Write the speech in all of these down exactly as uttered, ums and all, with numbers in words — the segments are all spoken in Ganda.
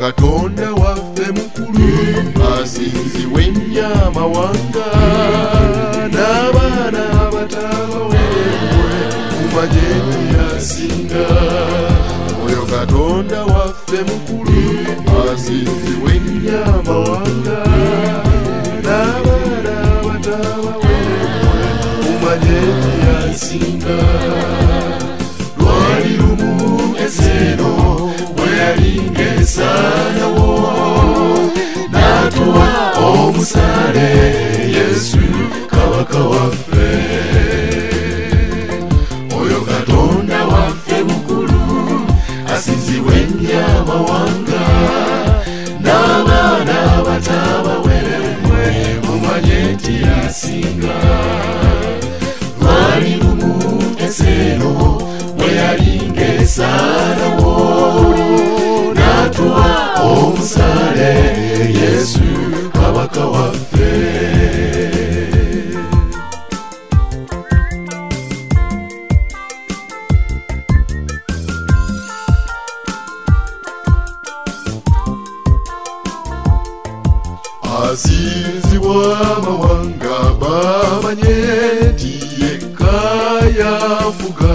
Katonda waffe mukulu asinzibwa ennyamawanga n'abaana abatabaweebwe mu majeeti asinga. Oyo Katonda waffe mukulu asinzibwa ennyamawanga n'abaana abatabaweebwe mu majeeti asinga. Lwali lumu Esero bwe yalinga esaanawo n'atuwa omusaale Yesu kabaka waffe. Oyo Katonda waffe mukulu asinzibwa ennyamawanga n'abaana abatabawerebwe mu majeeti asinga. Lwali lumu Esero bwe yalinga esaanawo n'atuwa omusaale Yesu kabaka waffe. Asinzibwa amawanga bamanye nti yekka yafuga.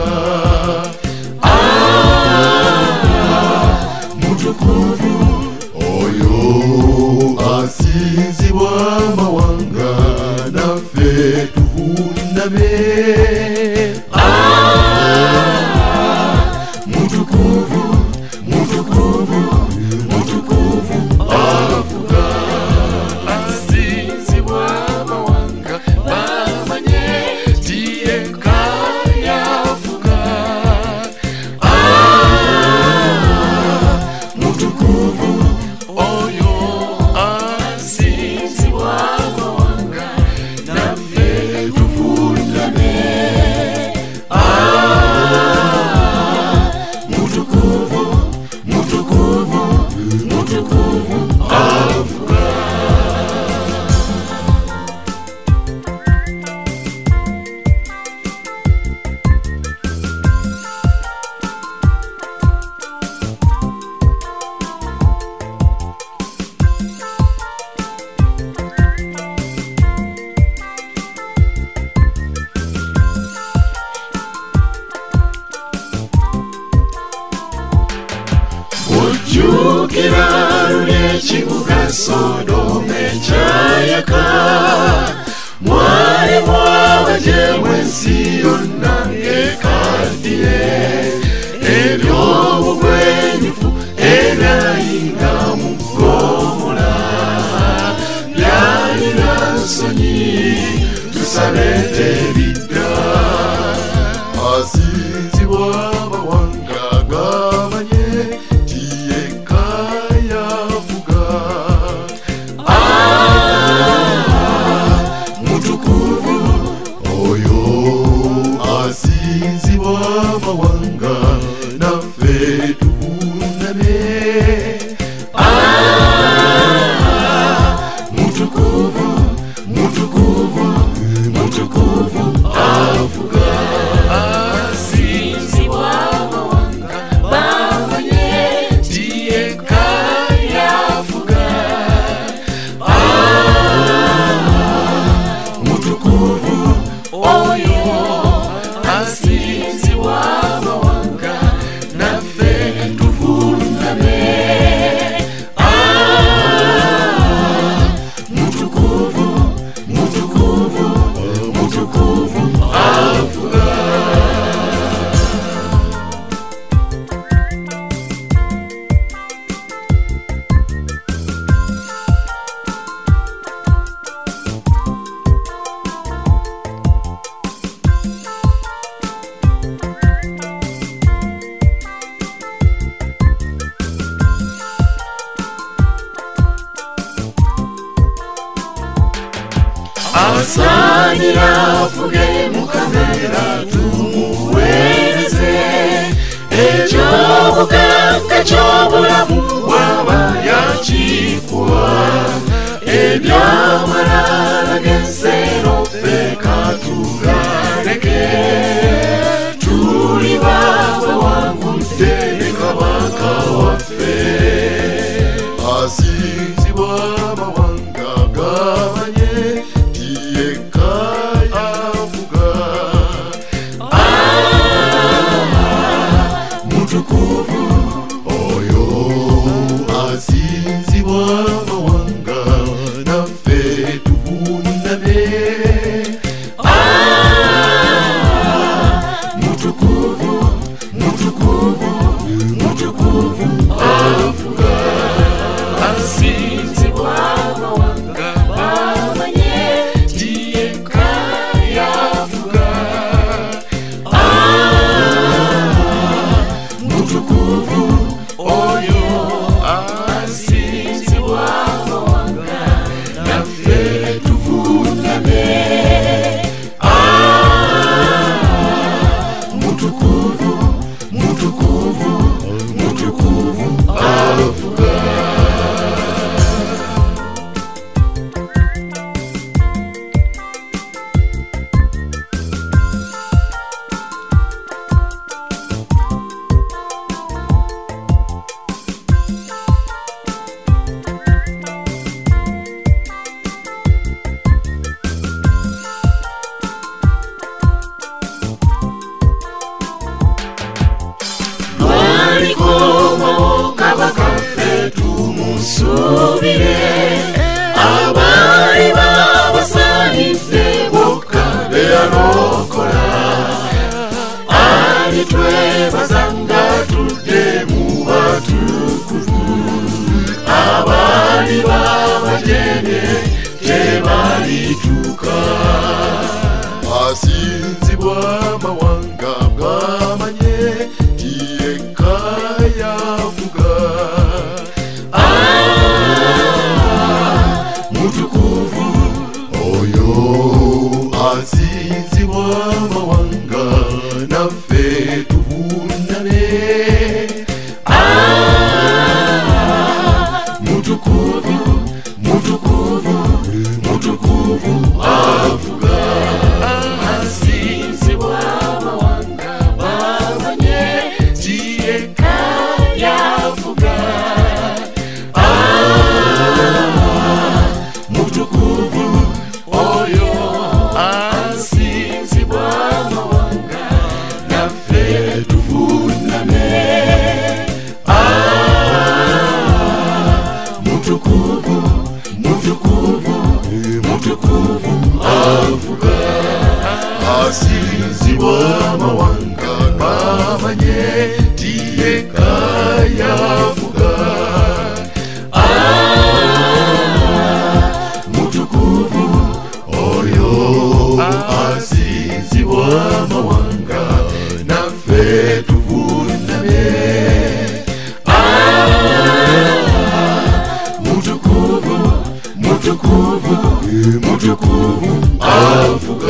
Mutukuvu oyo asinzibwa amawanga naffe tuvuuname. Mutukuvu mutukuvu mutukuvu afuga. Asinzibwa amawanga bamanye nti yekka yafuga. Mutukuvu oyo asinzibwa amawanga naffe tuvuuname. Mutukuvu mutukuvu mutukuvu afuga. Ojjukira luli ekibuga Sodoma ekyayaka, mwalimu abajeemu ensi yonna ekaddiye. Eby'obugwenyufu ebyayinga mu Ggomola byalina nsonyi, tusabe tebidda. Asinzibwa amawanga gamanye nti yekka yafuga. Mutukuvu oyo asinzibwa amawanga naffe tuvuuname. Mutukuvu mutukuvu mutukuvu afuga. Asinzibwa amawanga bamanye nti yekka yafuga. Mutukuvu oyo asinzibwa amawanga naffe tuvuuname. Mutukuvu mutukuvu mutukuvu afuga. Asaanira afuge mukamera tumuweereze. Eky'obugagga ky'obulamu bw'aba yakiikuwa. Eby'amalala g'ensero ffe katugaleke. Tuli baabwe wangudde kabaka waffe. mutukuvu oyo asinzi w'amawanga naffe tuvunane. Ah, mutukuvu mutukuvu mutukuvu avuga asinzi w'amawanga babanye tieka yavuga. Mutukuvu oyo asinzi w'amawanga naffe tuvunane. Ah, mutukuvu mutukuvu mutukuvu avuga asinzi w'amawanga babanye tieka yavuga. Mutukuvu oyo asinzi w'amawanga naffe tuvunane. Ah, mutukuvu mutukuvu mutukuvu avuga